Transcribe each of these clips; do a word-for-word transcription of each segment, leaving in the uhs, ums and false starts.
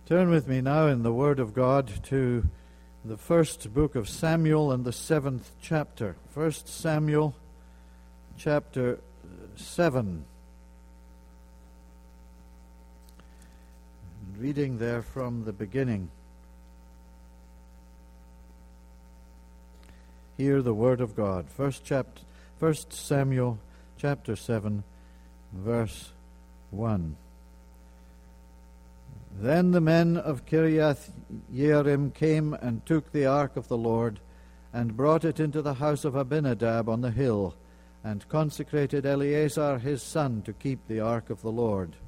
Turn with me now in the Word of God to the first book of Samuel and the seventh chapter. First Samuel chapter seven. Reading there from the beginning. Hear the Word of God. First chapter, First Samuel chapter seven, verse one. Then the men of Kiriath Jearim came and took the ark of the Lord, and brought it into the house of Abinadab on the hill, and consecrated Eleazar his son to keep the ark of the Lord.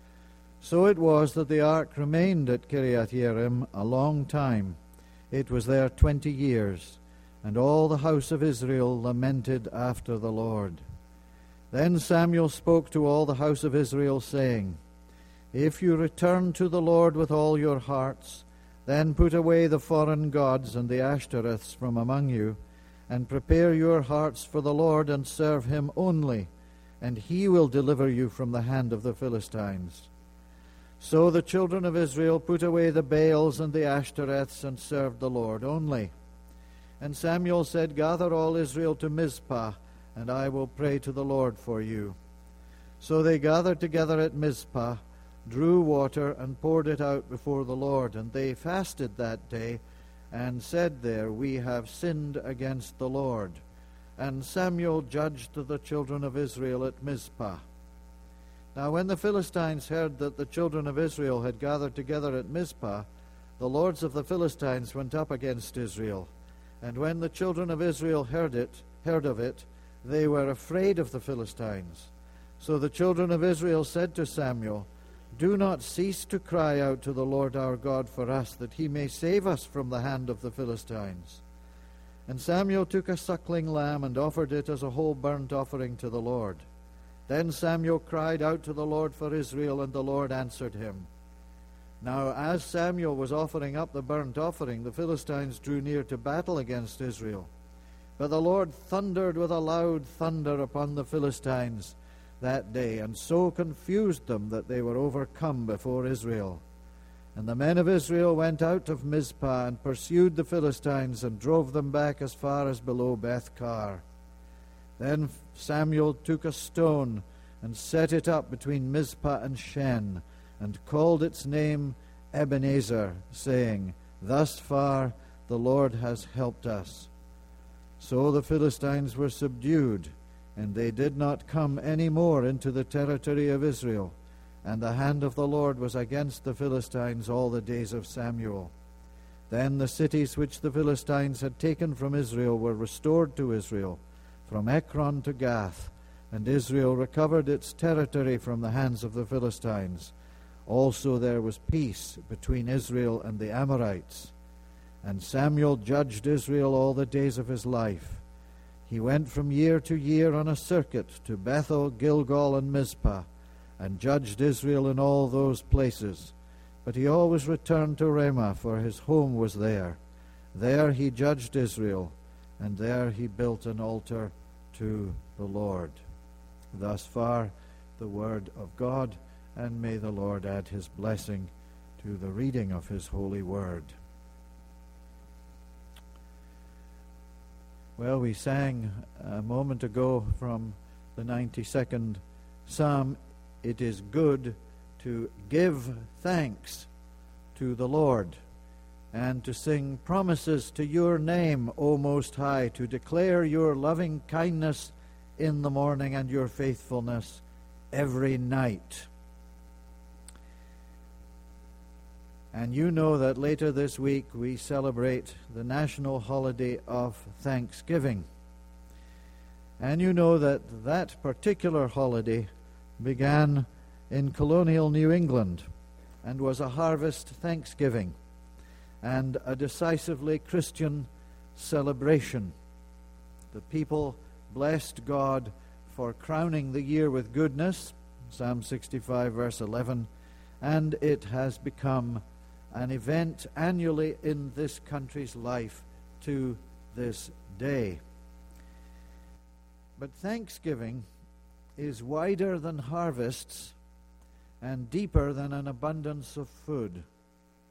So it was that the ark remained at Kiriath Jearim a long time. It was there twenty years, and all the house of Israel lamented after the Lord. Then Samuel spoke to all the house of Israel, saying, If you return to the Lord with all your hearts, then put away the foreign gods and the Ashtoreths from among you, and prepare your hearts for the Lord, and serve him only, and he will deliver you from the hand of the Philistines. So the children of Israel put away the Baals and the Ashtoreths, and served the Lord only. And Samuel said, Gather all Israel to Mizpah, and I will pray to the Lord for you. So they gathered together at Mizpah, drew water, and poured it out before the Lord. And they fasted that day, and said there, We have sinned against the Lord. And Samuel judged the children of Israel at Mizpah. Now when the Philistines heard that the children of Israel had gathered together at Mizpah, the lords of the Philistines went up against Israel. And when the children of Israel heard it, heard of it, they were afraid of the Philistines. So the children of Israel said to Samuel, Do not cease to cry out to the Lord our God for us, that he may save us from the hand of the Philistines. And Samuel took a suckling lamb and offered it as a whole burnt offering to the Lord. Then Samuel cried out to the Lord for Israel, and the Lord answered him. Now as Samuel was offering up the burnt offering, the Philistines drew near to battle against Israel. But the Lord thundered with a loud thunder upon the Philistines that day, and so confused them that they were overcome before Israel. And the men of Israel went out of Mizpah and pursued the Philistines, and drove them back as far as below Beth-kar. Then Samuel took a stone and set it up between Mizpah and Shen, and called its name Ebenezer, saying, Thus far the Lord has helped us. So the Philistines were subdued, and they did not come any more into the territory of Israel. And the hand of the Lord was against the Philistines all the days of Samuel. Then the cities which the Philistines had taken from Israel were restored to Israel, from Ekron to Gath, and Israel recovered its territory from the hands of the Philistines. Also there was peace between Israel and the Amorites. And Samuel judged Israel all the days of his life. He went from year to year on a circuit to Bethel, Gilgal, and Mizpah, and judged Israel in all those places. But he always returned to Ramah, for his home was there. There he judged Israel, and there he built an altar to the Lord. Thus far the word of God, and may the Lord add his blessing to the reading of his holy word. Well, we sang a moment ago from the ninety-second Psalm, It is good to give thanks to the Lord, and to sing promises to your name, O Most High, to declare your loving kindness in the morning and your faithfulness every night. And you know that later this week we celebrate the national holiday of Thanksgiving. And you know that that particular holiday began in colonial New England and was a harvest Thanksgiving and a decisively Christian celebration. The people blessed God for crowning the year with goodness, Psalm sixty-five, verse eleven, and it has become an event annually in this country's life to this day. But Thanksgiving is wider than harvests and deeper than an abundance of food.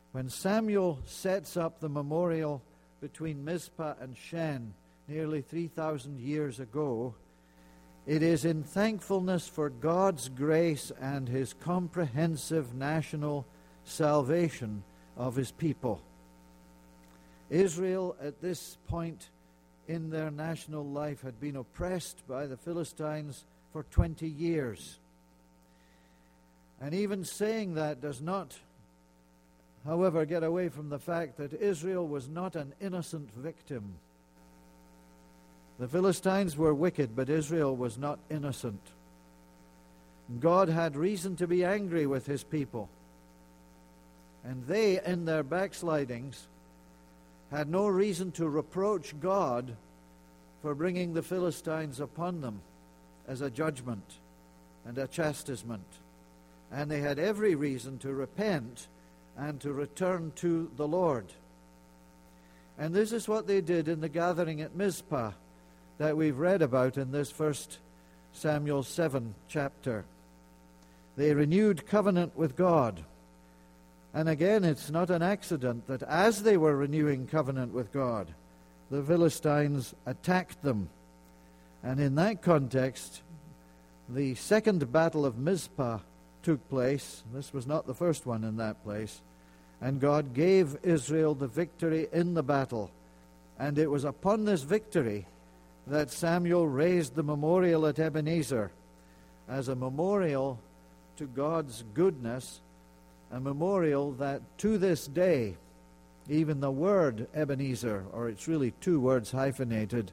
when Samuel sets up the memorial between Mizpah and Shen nearly three thousand years ago, it is in thankfulness for God's grace and his comprehensive national salvation of his people. Israel at this point in their national life had been oppressed by the Philistines for twenty years. And even saying that does not, however, get away from the fact that Israel was not an innocent victim. The Philistines were wicked, but Israel was not innocent. God had reason to be angry with his people. And they, in their backslidings, had no reason to reproach God for bringing the Philistines upon them as a judgment and a chastisement. And they had every reason to repent and to return to the Lord. And this is what they did in the gathering at Mizpah that we've read about in this First Samuel seven chapter. They renewed covenant with God. And again, it's not an accident that as they were renewing covenant with God, the Philistines attacked them. And in that context, the second battle of Mizpah took place. This was not the first one in that place. And God gave Israel the victory in the battle. And it was upon this victory that Samuel raised the memorial at Ebenezer as a memorial to God's goodness, a memorial that to this day, even the word Ebenezer, or it's really two words hyphenated,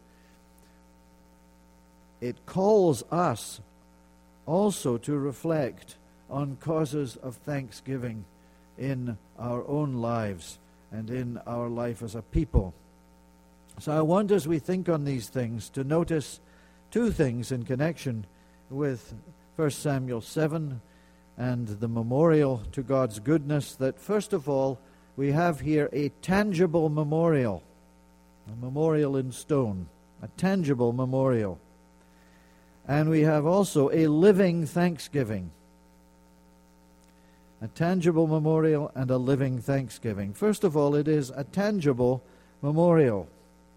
it calls us also to reflect on causes of thanksgiving in our own lives and in our life as a people. So I want, as we think on these things, to notice two things in connection with First Samuel seven and the memorial to God's goodness. That first of all, we have here a tangible memorial, a memorial in stone, a tangible memorial. And we have also a living thanksgiving. A tangible memorial and a living thanksgiving. First of all, it is a tangible memorial.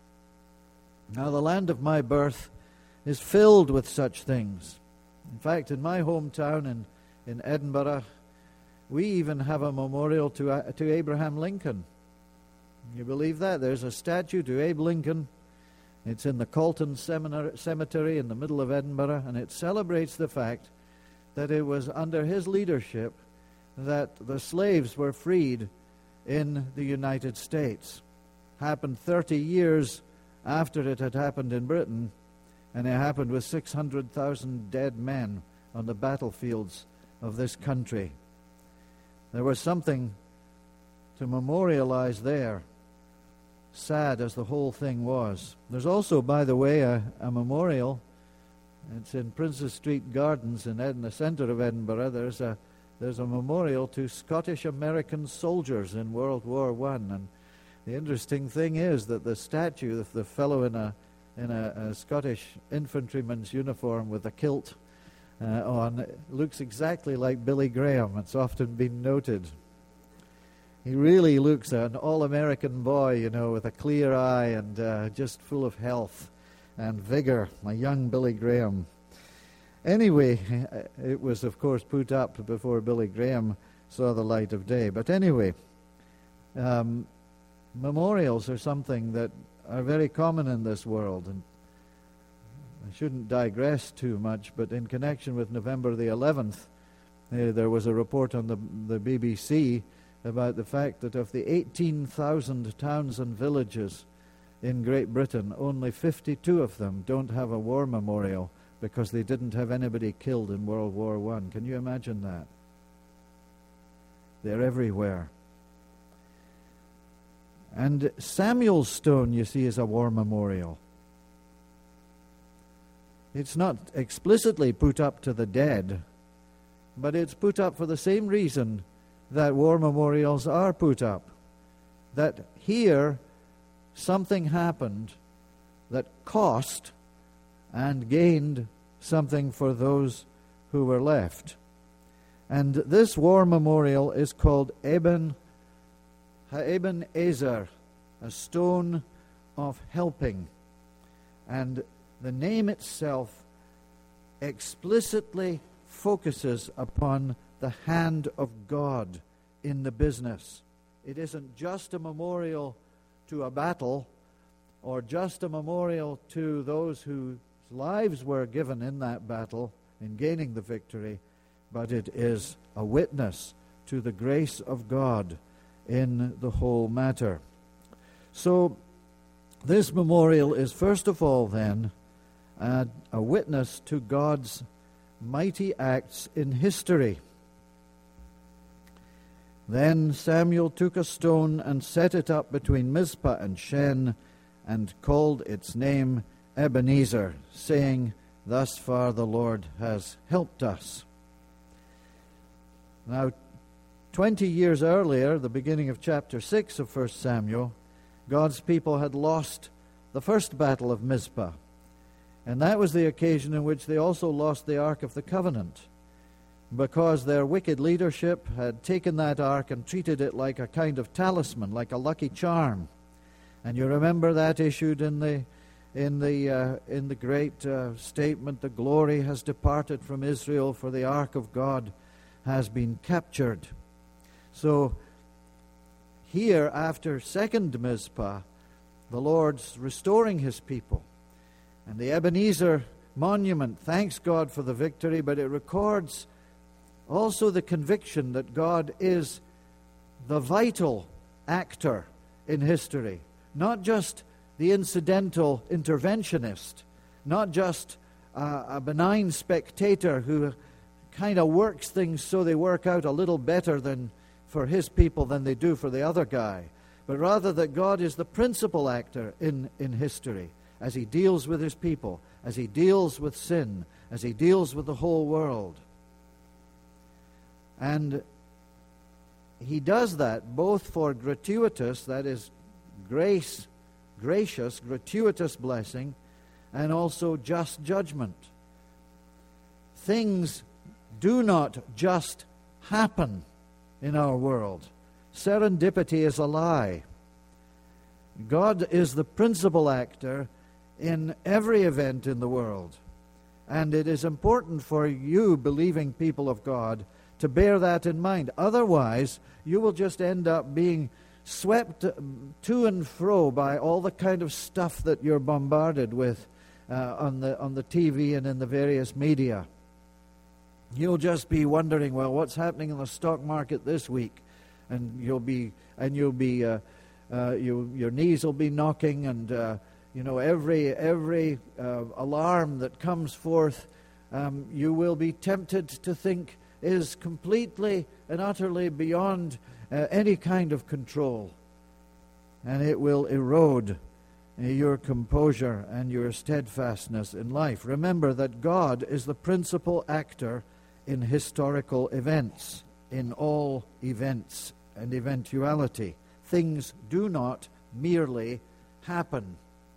Now, the land of my birth is filled with such things. In fact, in my hometown in, in Edinburgh, we even have a memorial to, uh, to Abraham Lincoln. You believe that? There's a statue to Abe Lincoln. It's in the Calton Cemetery in the middle of Edinburgh, and it celebrates the fact that it was under his leadership that the slaves were freed in the United States. Happened thirty years after it had happened in Britain, and it happened with six hundred thousand dead men on the battlefields of this country. There was something to memorialize there, sad as the whole thing was. There's also, by the way, a, a memorial. It's in Princes Street Gardens in Ed- the centre of Edinburgh. There's a there's a memorial to Scottish-American soldiers in World War One. And the interesting thing is that the statue of the fellow in a in a, a Scottish infantryman's uniform with a kilt uh, on looks exactly like Billy Graham. It's often been noted. He really looks an all-American boy, you know, with a clear eye and uh, just full of health and vigor, a young Billy Graham. Anyway, it was, of course, put up before Billy Graham saw the light of day. But anyway, um, memorials are something that are very common in this world. And I shouldn't digress too much, but in connection with November the eleventh, uh, there was a report on the, the B B C about the fact that of the eighteen thousand towns and villages in Great Britain, only fifty-two of them don't have a war memorial because they didn't have anybody killed in World War One. Can you imagine that? They're everywhere. And Samuel's stone, you see, is a war memorial. It's not explicitly put up to the dead, but it's put up for the same reason that war memorials are put up. That here something happened that cost and gained something for those who were left. And this war memorial is called Eben Ha'eben Ezer, a stone of helping. And the name itself explicitly focuses upon the hand of God in the business. It isn't just a memorial to a battle or just a memorial to those whose lives were given in that battle in gaining the victory, but it is a witness to the grace of God in the whole matter. So this memorial is first of all then a, a witness to God's mighty acts in history. Then Samuel took a stone and set it up between Mizpah and Shen, and called its name Ebenezer, saying, "Thus far the Lord has helped us." Now, twenty years earlier, the beginning of chapter six of First Samuel, God's people had lost the first battle of Mizpah. And that was the occasion in which they also lost the Ark of the Covenant, because their wicked leadership had taken that ark and treated it like a kind of talisman, like a lucky charm. And you remember that issued in the in the uh, in the great uh, statement, "The glory has departed from Israel, for the ark of God has been captured." So here, after second Mizpah, the Lord's restoring his people. And the Ebenezer monument thanks God for the victory, but it records also the conviction that God is the vital actor in history, not just the incidental interventionist, not just uh, a benign spectator who kind of works things so they work out a little better than for his people than they do for the other guy, but rather that God is the principal actor in, in history as he deals with his people, as he deals with sin, as he deals with the whole world. And he does that both for gratuitous, that is, grace, gracious, gratuitous blessing, and also just judgment. Things do not just happen in our world. Serendipity is a lie. God is the principal actor in every event in the world. And it is important for you, believing people of God, to bear that in mind. Otherwise, you will just end up being swept to and fro by all the kind of stuff that you're bombarded with uh, on the on the T V and in the various media. You'll just be wondering, well, what's happening in the stock market this week? And you'll be and you'll be uh, uh, you, your knees will be knocking, and uh, you know every every uh, alarm that comes forth, um, you will be tempted to think is completely and utterly beyond uh, any kind of control. And it will erode uh, your composure and your steadfastness in life. Remember that God is the principal actor in historical events, in all events and eventuality. Things do not merely happen.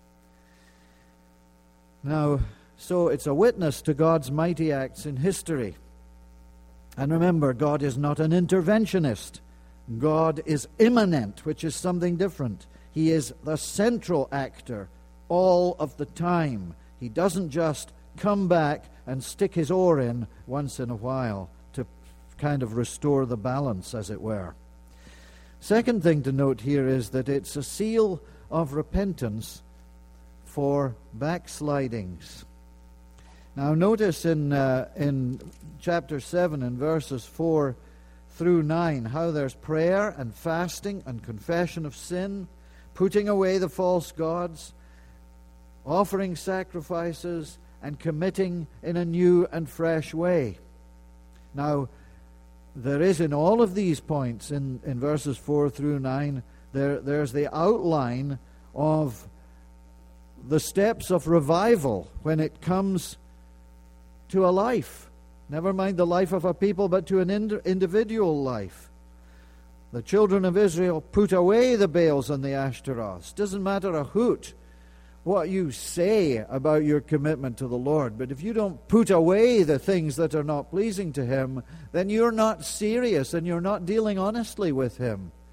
Now, so it's a witness to God's mighty acts in history. And remember, God is not an interventionist. God is immanent, which is something different. He is the central actor all of the time. He doesn't just come back and stick his oar in once in a while to kind of restore the balance, as it were. Second thing to note here is that it's a seal of repentance for backslidings. Now notice in uh, in chapter seven and verses four through nine how there's prayer and fasting and confession of sin, putting away the false gods, offering sacrifices, and committing in a new and fresh way. Now, there is in all of these points in, in verses four through nine, there, there's the outline of the steps of revival when it comes to a life. Never mind the life of a people, but to an ind- individual life. The children of Israel put away the Baals and the Ashtaroths. Doesn't matter a hoot what you say about your commitment to the Lord, but if you don't put away the things that are not pleasing to Him, then you're not serious and you're not dealing honestly with Him.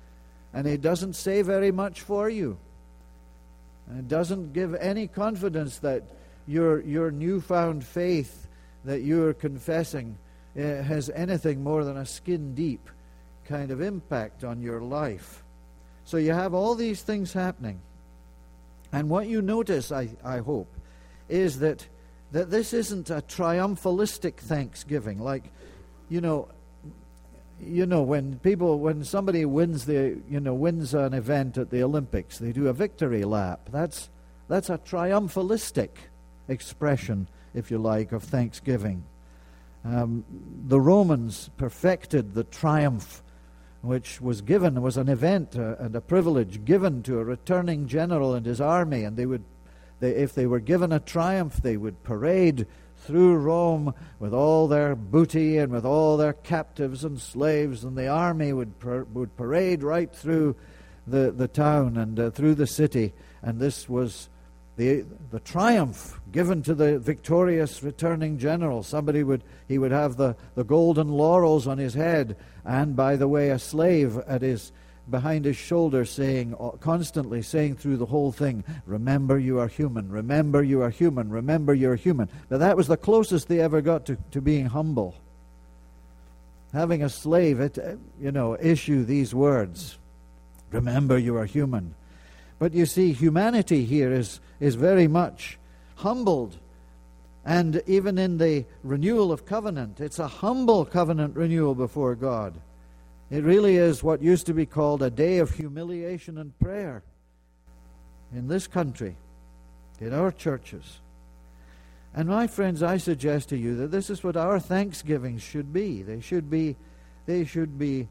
And it doesn't say very much for you. And it doesn't give any confidence that your your newfound faith that you're confessing uh, has anything more than a skin deep kind of impact on your life. So you have all these things happening. And what you notice, I, I hope, is that that this isn't a triumphalistic thanksgiving. Like, you know, you know, when people, when somebody wins the, you know, wins an event at the Olympics, they do a victory lap. That's that's a triumphalistic expression, if you like, of thanksgiving. Um, the Romans perfected the triumph, which was given, was an event uh, and a privilege given to a returning general and his army, and they would, they, if they were given a triumph, they would parade through Rome with all their booty and with all their captives and slaves, and the army would par- would parade right through the, the town and uh, through the city, and this was the the triumph given to the victorious returning general. Somebody would, he would have the, the golden laurels on his head, and by the way, a slave at his behind his shoulder saying, constantly saying through the whole thing, remember you are human, remember you are human, remember you are human. But that was the closest they ever got to, to being humble. Having a slave, it, you know, issue these words, remember you are human. But you see, humanity here is, is very much humbled. And even in the renewal of covenant, it's a humble covenant renewal before God. It really is what used to be called a day of humiliation and prayer in this country, in our churches. And my friends, I suggest to you that this is what our thanksgivings should be. They should be, they should be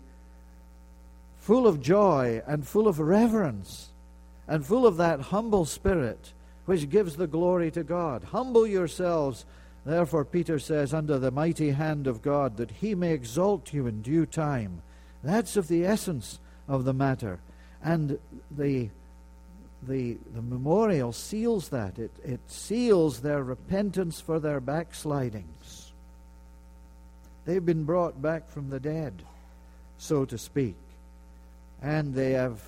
full of joy and full of reverence and full of that humble spirit which gives the glory to God. Humble yourselves, therefore, Peter says, under the mighty hand of God, that he may exalt you in due time. That's of the essence of the matter. And the the the memorial seals that. It, it seals their repentance for their backslidings. They've been brought back from the dead, so to speak. And they have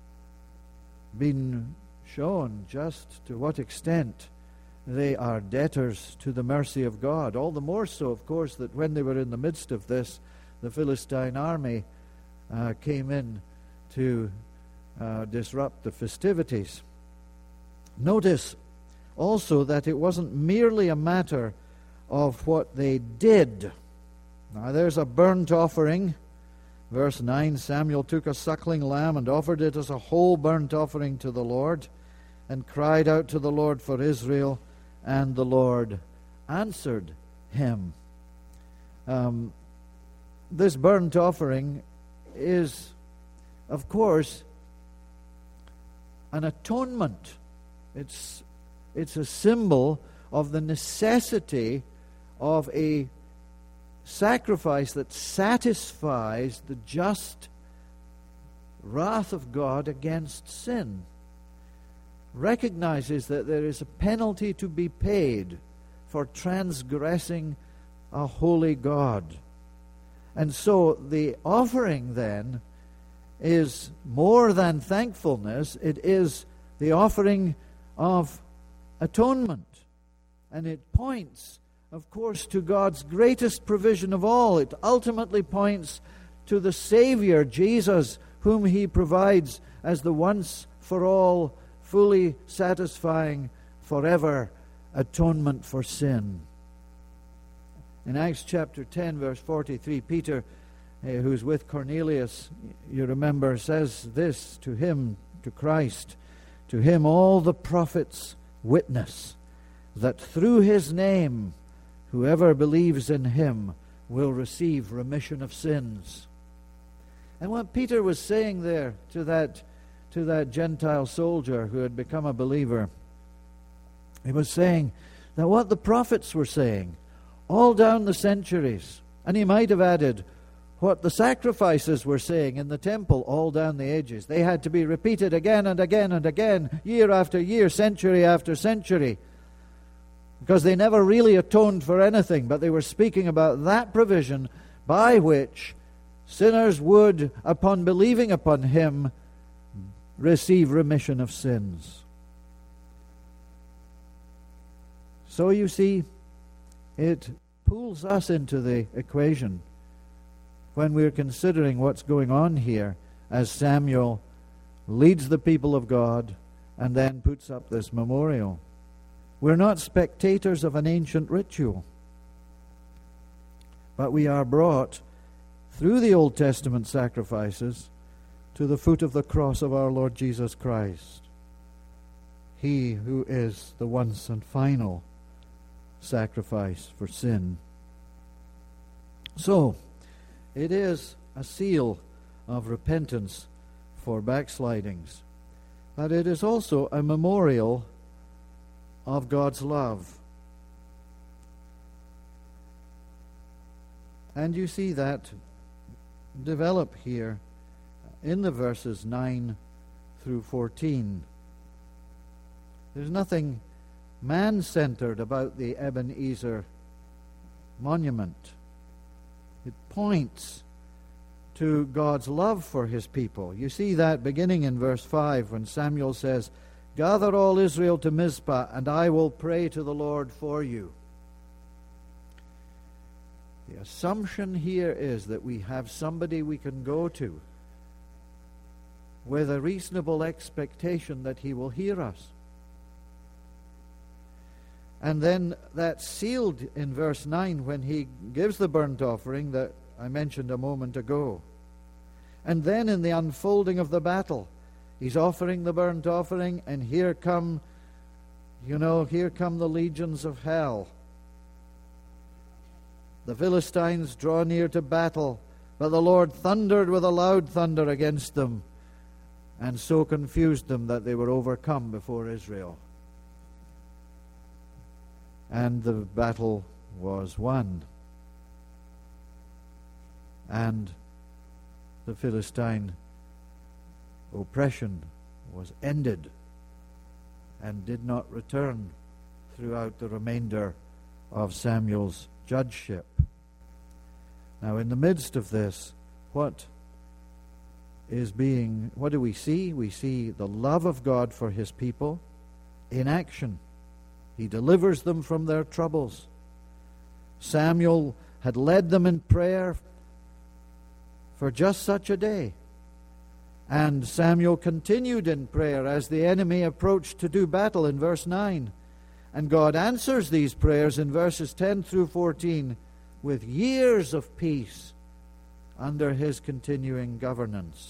been shown just to what extent they are debtors to the mercy of God. All the more so, of course, that when they were in the midst of this, the Philistine army uh, came in to uh, disrupt the festivities. Notice also that it wasn't merely a matter of what they did. Now there's a burnt offering. Verse nine, Samuel took a suckling lamb and offered it as a whole burnt offering to the Lord, and cried out to the Lord for Israel, and the Lord answered him. Um, this burnt offering is, of course, an atonement. It's, it's a symbol of the necessity of a sacrifice that satisfies the just wrath of God against sin. Recognizes that there is a penalty to be paid for transgressing a holy God. And so the offering then is more than thankfulness. It is the offering of atonement. And it points, of course, to God's greatest provision of all. It ultimately points to the Savior, Jesus, whom He provides as the once-for-all, fully satisfying, forever atonement for sin. In Acts chapter ten, verse forty-three, Peter, uh, who's with Cornelius, you remember, says this to him, to Christ, to him all the prophets witness that through his name whoever believes in him will receive remission of sins. And what Peter was saying there to that to that Gentile soldier who had become a believer, he was saying that what the prophets were saying all down the centuries, and he might have added what the sacrifices were saying in the temple all down the ages. They had to be repeated again and again and again, year after year, century after century, because they never really atoned for anything, but they were speaking about that provision by which sinners would, upon believing upon him, receive remission of sins. So you see, it pulls us into the equation when we're considering what's going on here as Samuel leads the people of God and then puts up this memorial. We're not spectators of an ancient ritual, but we are brought through the Old Testament sacrifices to the foot of the cross of our Lord Jesus Christ, he who is the once and final sacrifice for sin. So, it is a seal of repentance for backslidings, but it is also a memorial of God's love. And you see that develop here in the verses nine through fourteen. There's nothing man-centered about the Ebenezer monument. It points to God's love for his people. You see that beginning in verse five when Samuel says, "Gather all Israel to Mizpah, and I will pray to the Lord for you." The assumption here is that we have somebody we can go to with a reasonable expectation that he will hear us. And then that's sealed in verse nine when he gives the burnt offering that I mentioned a moment ago. And then in the unfolding of the battle, he's offering the burnt offering, and here come, you know, here come the legions of hell. The Philistines draw near to battle, but the Lord thundered with a loud thunder against them, and so confused them that they were overcome before Israel. And the battle was won. And the Philistine oppression was ended and did not return throughout the remainder of Samuel's judgeship. Now, in the midst of this, what is being, what do we see? We see the love of God for his people in action. He delivers them from their troubles. Samuel had led them in prayer for just such a day. And Samuel continued in prayer as the enemy approached to do battle in verse nine. And God answers these prayers in verses ten through fourteen with years of peace under his continuing governance.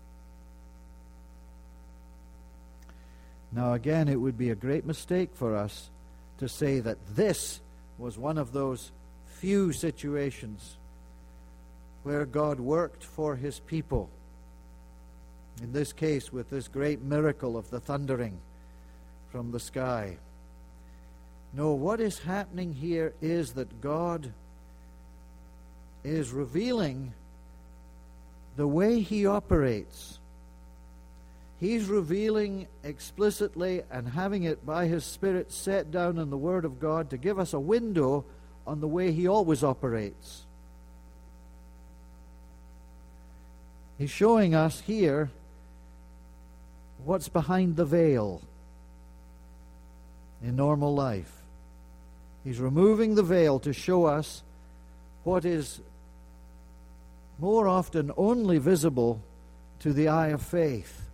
Now again, it would be a great mistake for us to say that this was one of those few situations where God worked for his people. In this case, with this great miracle of the thundering from the sky. No, what is happening here is that God is revealing the way he operates. He's revealing explicitly and having it by his Spirit set down in the Word of God to give us a window on the way he always operates. He's showing us here what's behind the veil in normal life. He's removing the veil to show us what is more often only visible to the eye of faith.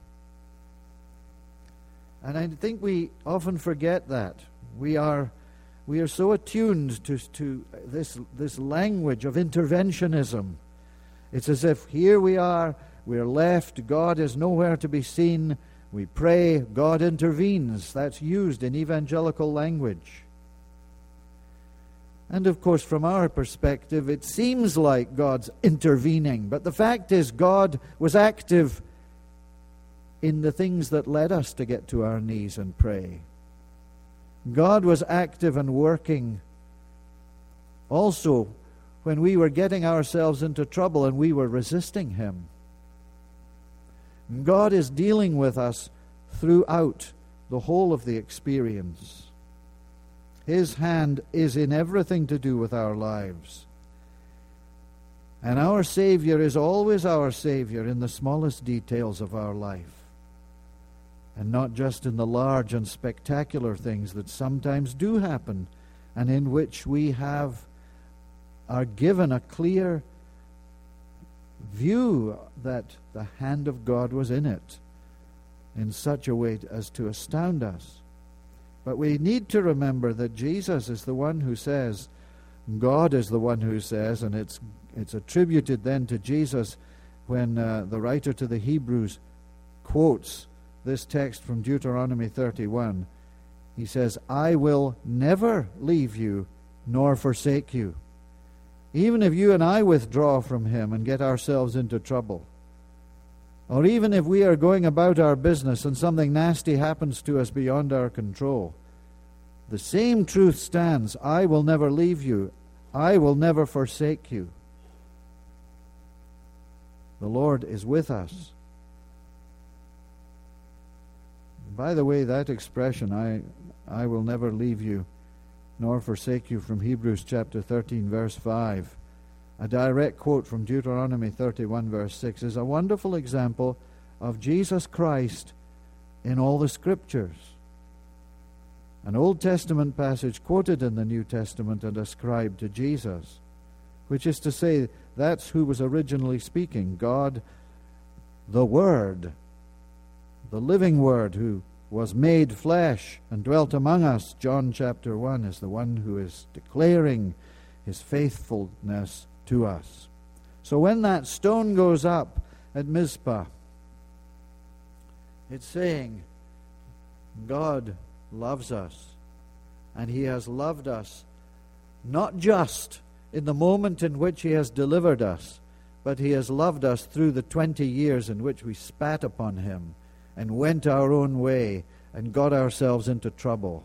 And I think we often forget that. We are we are so attuned to, to this, this language of interventionism. It's as if here we are, we're left, God is nowhere to be seen. We pray, God intervenes. That's used in evangelical language. And of course, from our perspective, it seems like God's intervening. But the fact is, God was active in the things that led us to get to our knees and pray. God was active and working also when we were getting ourselves into trouble and we were resisting him. God is dealing with us throughout the whole of the experience. His hand is in everything to do with our lives. And our Savior is always our Savior in the smallest details of our life, and not just in the large and spectacular things that sometimes do happen, and in which we have are given a clear view that the hand of God was in it in such a way as to astound us. But we need to remember that Jesus is the one who says, God is the one who says, and it's it's attributed then to Jesus when uh, the writer to the Hebrews quotes this text from Deuteronomy thirty-one. He says, I will never leave you nor forsake you. Even if you and I withdraw from him and get ourselves into trouble, or even if we are going about our business and something nasty happens to us beyond our control, the same truth stands. I will never leave you. I will never forsake you. The Lord is with us. By the way, that expression, I, I will never leave you nor forsake you, from Hebrews chapter thirteen, verse five, a direct quote from Deuteronomy thirty-one, verse six, is a wonderful example of Jesus Christ in all the Scriptures. An Old Testament passage quoted in the New Testament and ascribed to Jesus, which is to say, that's who was originally speaking. God, the Word, the living Word, who was made flesh and dwelt among us, John chapter one, is the one who is declaring his faithfulness to us. So when that stone goes up at Mizpah, it's saying, God loves us, and he has loved us not just in the moment in which he has delivered us, but he has loved us through the twenty years in which we spat upon him and went our own way and got ourselves into trouble.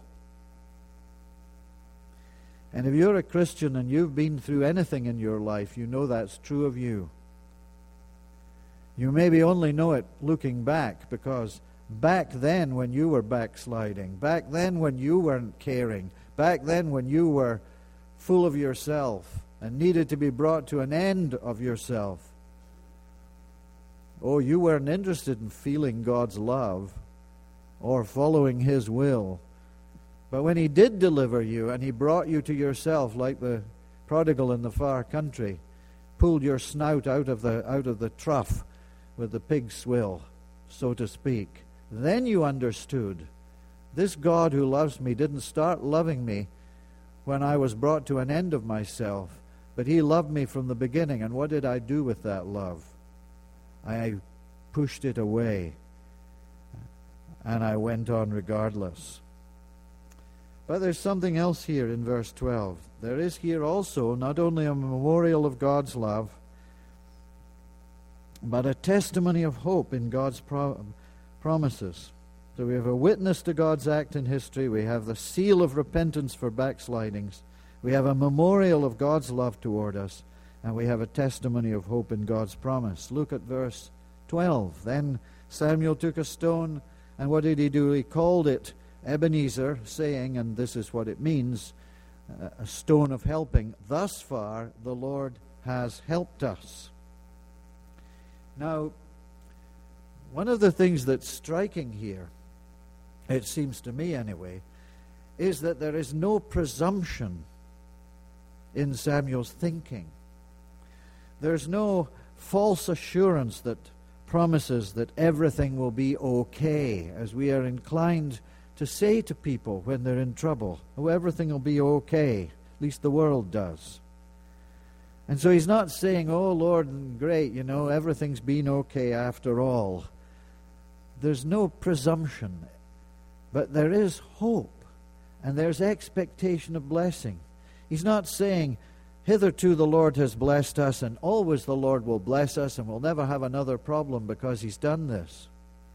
And if you're a Christian and you've been through anything in your life, you know that's true of you. You maybe only know it looking back, because back then when you were backsliding, back then when you weren't caring, back then when you were full of yourself and needed to be brought to an end of yourself, oh, you weren't interested in feeling God's love or following his will. But when he did deliver you and he brought you to yourself, like the prodigal in the far country, pulled your snout out of the out of the trough with the pig's swill, so to speak, then you understood, this God who loves me didn't start loving me when I was brought to an end of myself, but he loved me from the beginning. And what did I do with that love? I pushed it away, and I went on regardless. But there's something else here in verse twelve. There is here also not only a memorial of God's love, but a testimony of hope in God's pro- promises. So we have a witness to God's act in history. We have the seal of repentance for backslidings. We have a memorial of God's love toward us. And we have a testimony of hope in God's promise. Look at verse twelve. Then Samuel took a stone, and what did he do? He called it Ebenezer, saying, and this is what it means, a stone of helping. Thus far the Lord has helped us. Now, one of the things that's striking here, it seems to me anyway, is that there is no presumption in Samuel's thinking. There's no false assurance that promises that everything will be okay, as we are inclined to say to people when they're in trouble. Oh, everything will be okay. At least the world does. And so he's not saying, oh, Lord, great, you know, everything's been okay after all. There's no presumption, but there is hope, and there's expectation of blessing. He's not saying, hitherto the Lord has blessed us, and always the Lord will bless us, and we'll never have another problem because he's done this.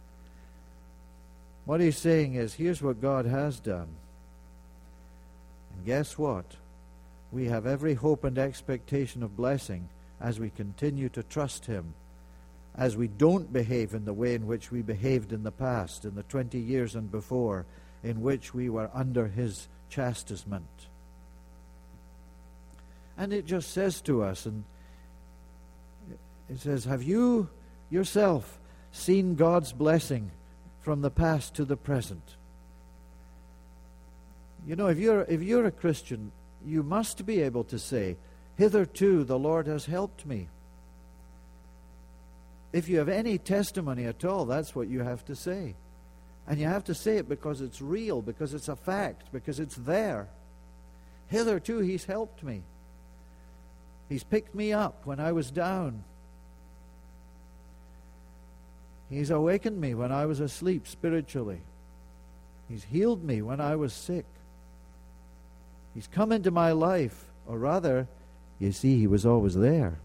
What he's saying is, here's what God has done. And guess what? We have every hope and expectation of blessing as we continue to trust him, as we don't behave in the way in which we behaved in the past, in the twenty years and before, in which we were under his chastisement. And it just says to us, and it says, have you yourself seen God's blessing from the past to the present? You know, if you're if you're a Christian, you must be able to say, hitherto the Lord has helped me. If you have any testimony at all, that's what you have to say. And you have to say it because it's real, because it's a fact, because it's there. Hitherto He's helped me. He's picked me up when I was down. He's awakened me when I was asleep spiritually. He's healed me when I was sick. He's come into my life, or rather, you see, He was always there.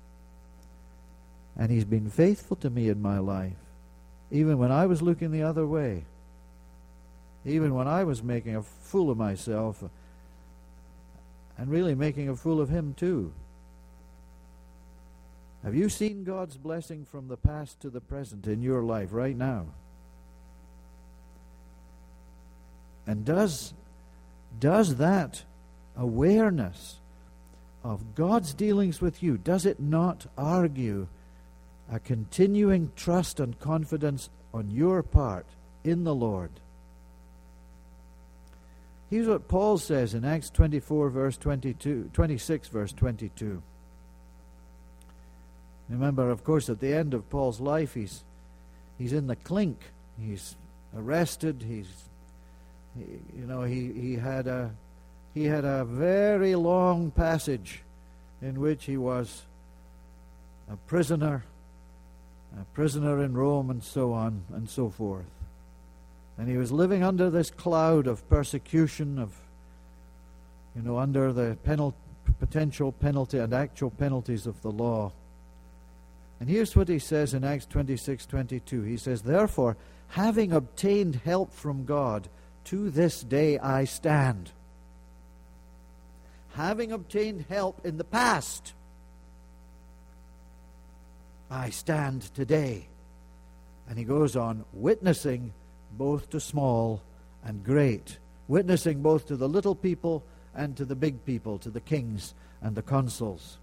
And He's been faithful to me in my life, even when I was looking the other way, even when I was making a fool of myself, and really making a fool of Him too. Have you seen God's blessing from the past to the present in your life right now? And does, does that awareness of God's dealings with you, does it not argue a continuing trust and confidence on your part in the Lord? Here's what Paul says in Acts twenty-four, verse twenty-two, twenty-six, verse twenty-two. Remember, of course, at the end of Paul's life, he's he's in the clink. He's arrested. He's, he, you know, he he had a he had a very long passage in which he was a prisoner, a prisoner in Rome, and so on and so forth. And he was living under this cloud of persecution, of, you know, under the penal, potential penalty and actual penalties of the law. And here's what he says in Acts twenty-six twenty-two. He says, therefore, having obtained help from God, to this day I stand. Having obtained help in the past, I stand today. And he goes on, witnessing both to small and great, witnessing both to the little people and to the big people, to the kings and the consuls.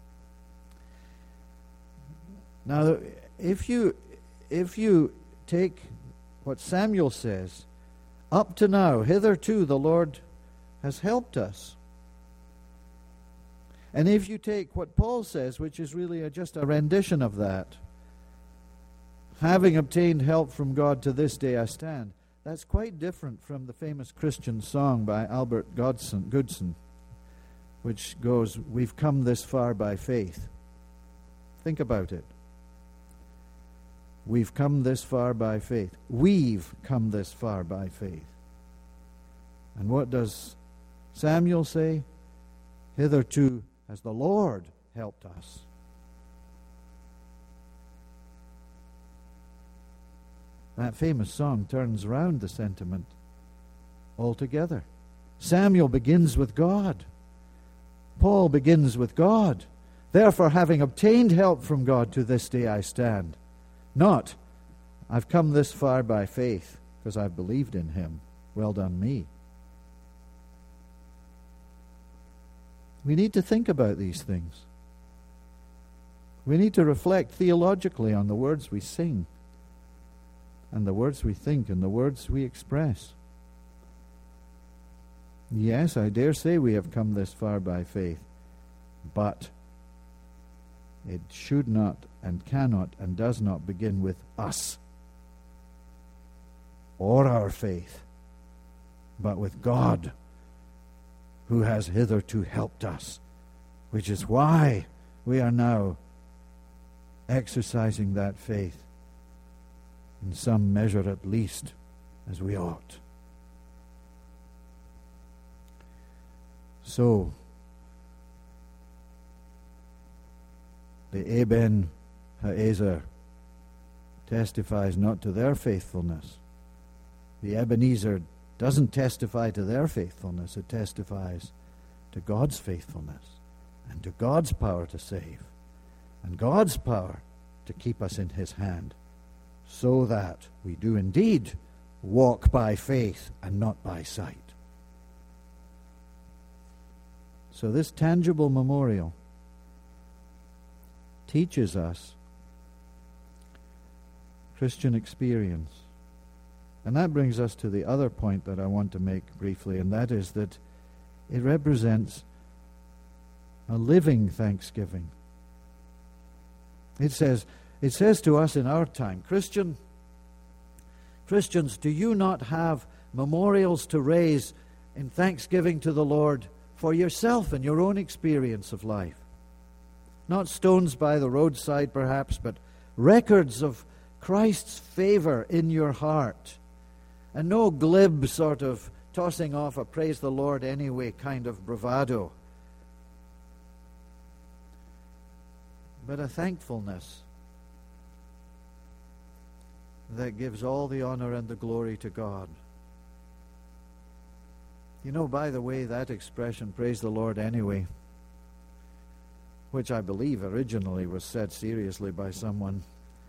Now, if you if you take what Samuel says, up to now, hitherto the Lord has helped us. And if you take what Paul says, which is really a, just a rendition of that, having obtained help from God, to this day I stand, that's quite different from the famous Christian song by Albert Godson, Goodson, which goes, we've come this far by faith. Think about it. We've come this far by faith. We've come this far by faith. And what does Samuel say? Hitherto has the Lord helped us. That famous song turns round the sentiment altogether. Samuel begins with God. Paul begins with God. Therefore, having obtained help from God, to this day I stand. Not, I've come this far by faith because I've believed in Him. Well done me. We need to think about these things. We need to reflect theologically on the words we sing, and the words we think, and the words we express. Yes, I dare say we have come this far by faith, but it should not and cannot and does not begin with us or our faith, but with God, who has hitherto helped us, which is why we are now exercising that faith in some measure at least as we ought. So, the Eben Ha'ezer testifies not to their faithfulness. The Ebenezer doesn't testify to their faithfulness. It testifies to God's faithfulness and to God's power to save and God's power to keep us in His hand, so that we do indeed walk by faith and not by sight. So this tangible memorial teaches us Christian experience. And that brings us to the other point that I want to make briefly, and that is that it represents a living thanksgiving. It says, it says to us in our time, Christian, Christians, do you not have memorials to raise in thanksgiving to the Lord for yourself and your own experience of life? Not stones by the roadside perhaps, but records of Christ's favor in your heart. And no glib sort of tossing off a praise the Lord anyway kind of bravado, but a thankfulness that gives all the honor and the glory to God. You know, by the way, that expression, praise the Lord anyway, which I believe originally was said seriously by someone,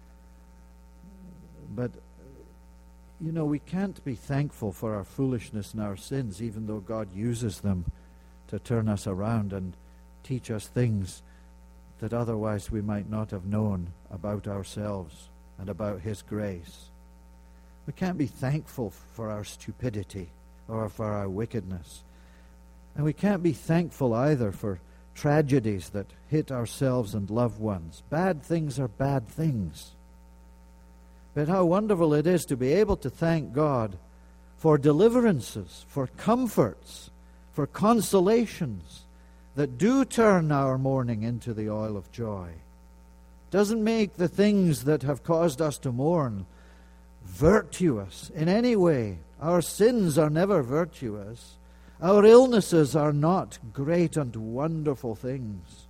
but you know, we can't be thankful for our foolishness and our sins, even though God uses them to turn us around and teach us things that otherwise we might not have known about ourselves and about His grace. We can't be thankful for our stupidity or for our wickedness. And we can't be thankful either for tragedies that hit ourselves and loved ones. Bad things are bad things. But how wonderful it is to be able to thank God for deliverances, for comforts, for consolations that do turn our mourning into the oil of joy. Doesn't make the things that have caused us to mourn virtuous in any way. Our sins are never virtuous. Our illnesses are not great and wonderful things.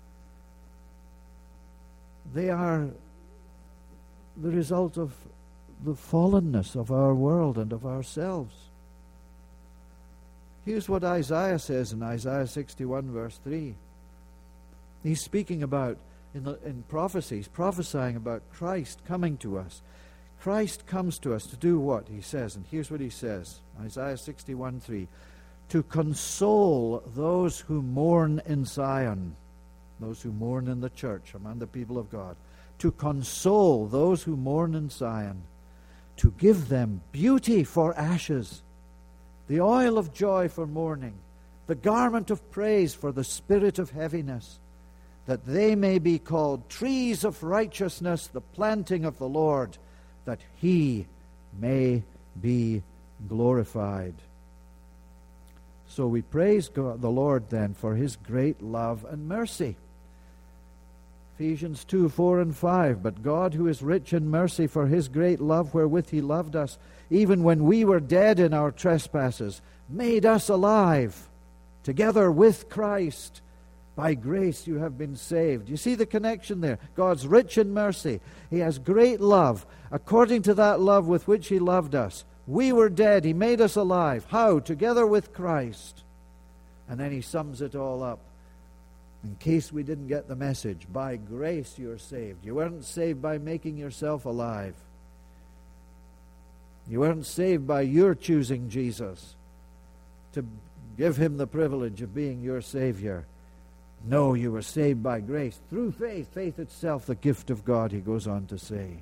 They are the result of the fallenness of our world and of ourselves. Here's what Isaiah says in Isaiah sixty-one verse three. He's speaking about, in, the, in prophecies, prophesying about Christ coming to us. Christ comes to us to do what? He says, and here's what he says, Isaiah sixty-one three. To console those who mourn in Zion, those who mourn in the church among the people of God. To console those who mourn in Zion, to give them beauty for ashes, the oil of joy for mourning, the garment of praise for the spirit of heaviness, that they may be called trees of righteousness, the planting of the Lord, that He may be glorified. So we praise God, the Lord then for His great love and mercy. Ephesians two, four and five. But God, who is rich in mercy, for His great love wherewith He loved us, even when we were dead in our trespasses, made us alive together with Christ. By grace you have been saved. You see the connection there? God's rich in mercy. He has great love. According to that love with which He loved us, we were dead. He made us alive. How? Together with Christ. And then He sums it all up. In case we didn't get the message, by grace you're saved. You weren't saved by making yourself alive. You weren't saved by your choosing Jesus to give Him the privilege of being your Savior. No, you were saved by grace through faith. Faith itself, the gift of God, he goes on to say.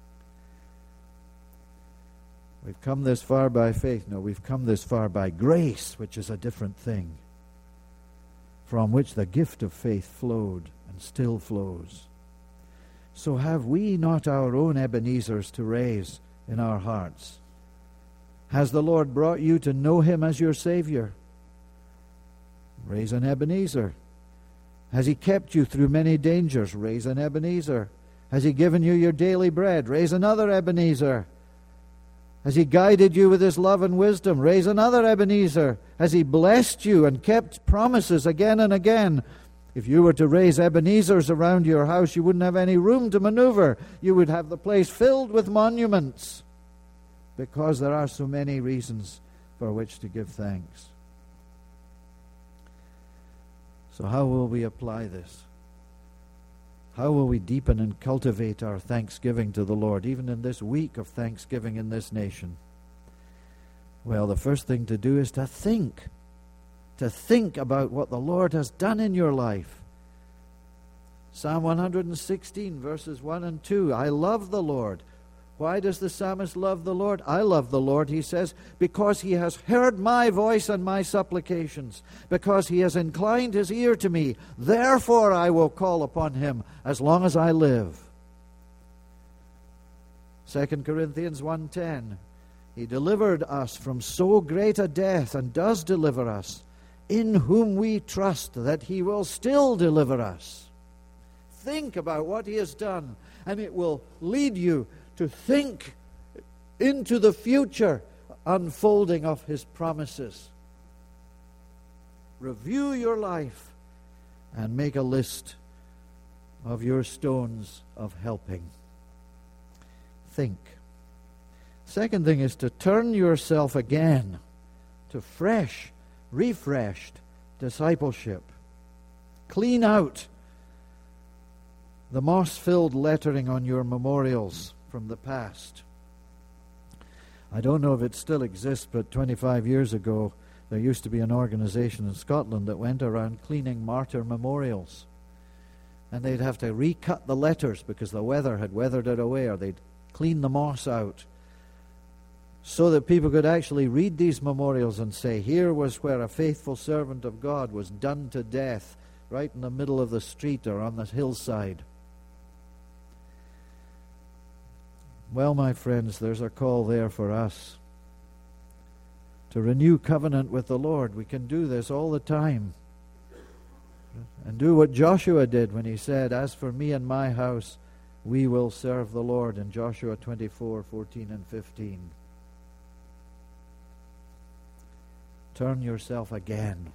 We've come this far by faith. No, we've come this far by grace, which is a different thing, from which the gift of faith flowed and still flows. So have we not our own Ebenezers to raise in our hearts? Has the Lord brought you to know Him as your Savior? Raise an Ebenezer. Has He kept you through many dangers? Raise an Ebenezer. Has He given you your daily bread? Raise another Ebenezer. Has He guided you with His love and wisdom? Raise another Ebenezer. Has He blessed you and kept promises again and again? If you were to raise Ebenezers around your house, you wouldn't have any room to maneuver. You would have the place filled with monuments, because there are so many reasons for which to give thanks. So how will we apply this? How will we deepen and cultivate our thanksgiving to the Lord, even in this week of thanksgiving in this nation? Well, the first thing to do is to think. To think about what the Lord has done in your life. Psalm one hundred sixteen, verses one and two. I love the Lord. Why does the psalmist love the Lord? I love the Lord, he says, because he has heard my voice and my supplications, because he has inclined his ear to me. Therefore I will call upon him as long as I live. Second Corinthians one ten. He delivered us from so great a death, and does deliver us, in whom we trust that he will still deliver us. Think about what he has done, and it will lead you to think into the future unfolding of his promises. Review your life and make a list of your stones of helping. Think. Second thing is to turn yourself again to fresh, refreshed discipleship. Clean out the moss-filled lettering on your memorials from the past. I don't know if it still exists, but twenty-five years ago there used to be an organization in Scotland that went around cleaning martyr memorials. And they'd have to recut the letters because the weather had weathered it away, or they'd clean the moss out, so that people could actually read these memorials and say, here was where a faithful servant of God was done to death, right in the middle of the street or on the hillside. Well, my friends, there's a call there for us to renew covenant with the Lord. We can do this all the time. And do what Joshua did when he said, as for me and my house, we will serve the Lord, in Joshua twenty-four, fourteen and fifteen. Turn yourself again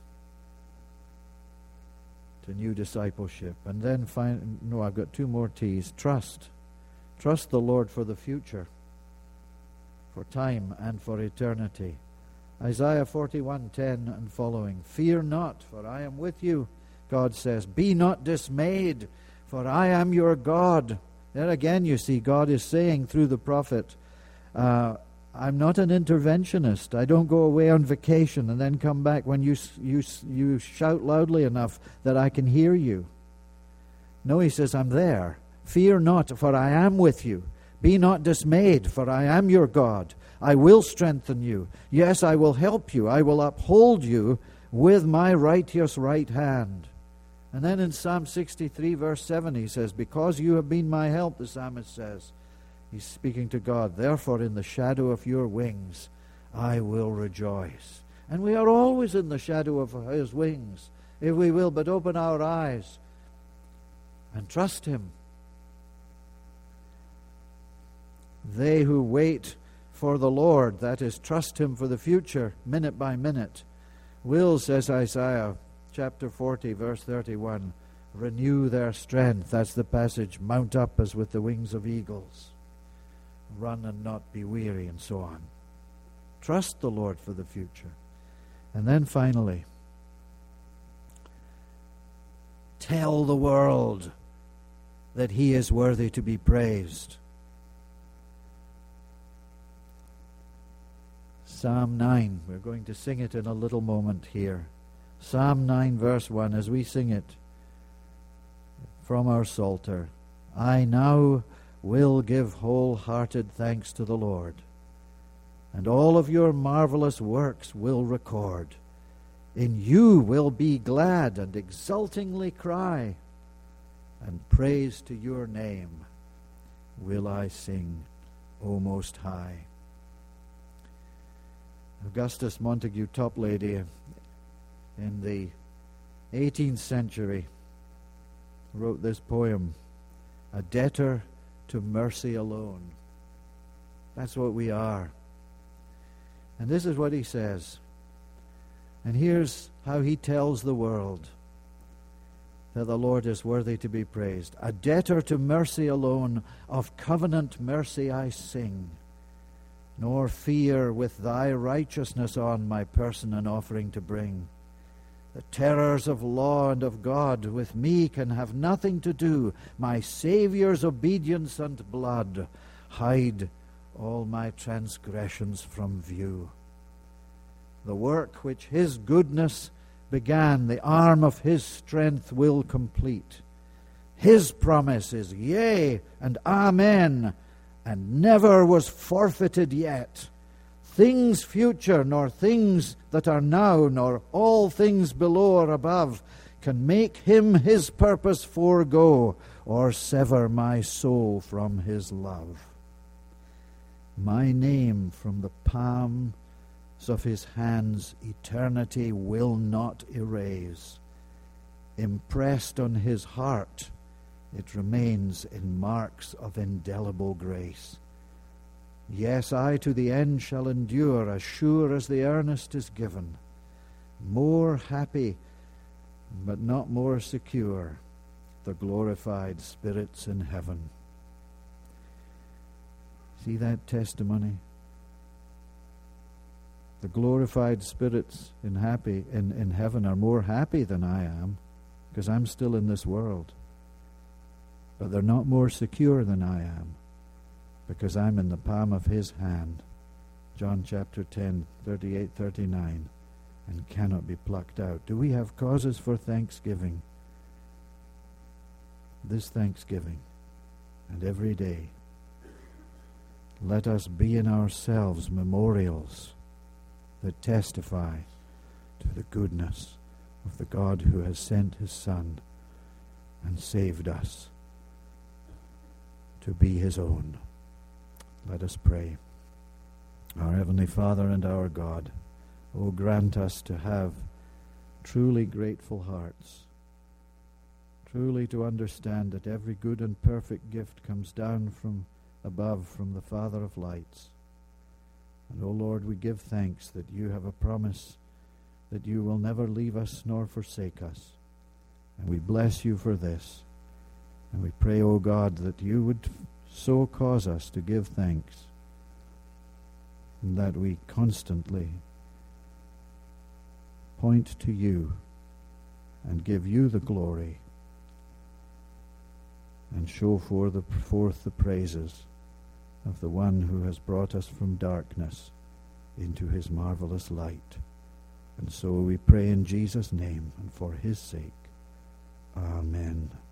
to new discipleship. And then find, no, I've got two more T's. Trust. Trust the Lord for the future, for time and for eternity. Isaiah forty-one, ten and following. Fear not, for I am with you, God says. Be not dismayed, for I am your God. There again you see God is saying through the prophet, uh, I'm not an interventionist. I don't go away on vacation and then come back when you, you, you shout loudly enough that I can hear you. No, he says, I'm there. Fear not, for I am with you. Be not dismayed, for I am your God. I will strengthen you. Yes, I will help you. I will uphold you with my righteous right hand. And then in Psalm sixty-three, verse seven, he says, because you have been my help, the psalmist says. He's speaking to God. Therefore, in the shadow of your wings, I will rejoice. And we are always in the shadow of his wings, if we will but open our eyes and trust him. They who wait for the Lord, that is, trust him for the future, minute by minute, will, says Isaiah chapter forty, verse thirty-one, renew their strength. That's the passage. Mount up as with the wings of eagles. Run and not be weary, and so on. Trust the Lord for the future. And then finally, tell the world that he is worthy to be praised. Psalm nine, we're going to sing it in a little moment here. Psalm nine, verse one, as we sing it from our Psalter. I now will give wholehearted thanks to the Lord, and all of your marvelous works will record. In you will be glad and exultingly cry, and praise to your name will I sing, O Most High. Augustus Montague Toplady in the eighteenth century wrote this poem, A Debtor to Mercy Alone. That's what we are. And this is what he says. And here's how he tells the world that the Lord is worthy to be praised. A debtor to mercy alone, of covenant mercy I sing, nor fear with thy righteousness on my person an offering to bring. The terrors of law and of God with me can have nothing to do. My Saviour's obedience and blood hide all my transgressions from view. The work which his goodness began, the arm of his strength will complete. His promise is yea and amen, and never was forfeited yet. Things future, nor things that are now, nor all things below or above, can make him his purpose forego, or sever my soul from his love. My name from the palms of his hands eternity will not erase. Impressed on his heart, it remains in marks of indelible grace. Yes, I to the end shall endure, as sure as the earnest is given. More happy, but not more secure, the glorified spirits in heaven. See that testimony? The glorified spirits in happy in, in heaven are more happy than I am, because I'm still in this world. But they're not more secure than I am, because I'm in the palm of his hand. John chapter ten, thirty-eight, thirty-nine, and cannot be plucked out. Do we have causes for thanksgiving? This Thanksgiving, and every day, let us be in ourselves memorials that testify to the goodness of the God who has sent his Son and saved us to be his own. Let us pray. Our Heavenly Father and our God, O grant us to have truly grateful hearts, truly to understand that every good and perfect gift comes down from above, from the Father of lights. And, O Lord, we give thanks that you have a promise that you will never leave us nor forsake us. And we bless you for this. And we pray, O God, that you would so cause us to give thanks, and that we constantly point to you and give you the glory and show forth the, forth the praises of the one who has brought us from darkness into his marvelous light. And so we pray in Jesus' name and for his sake. Amen.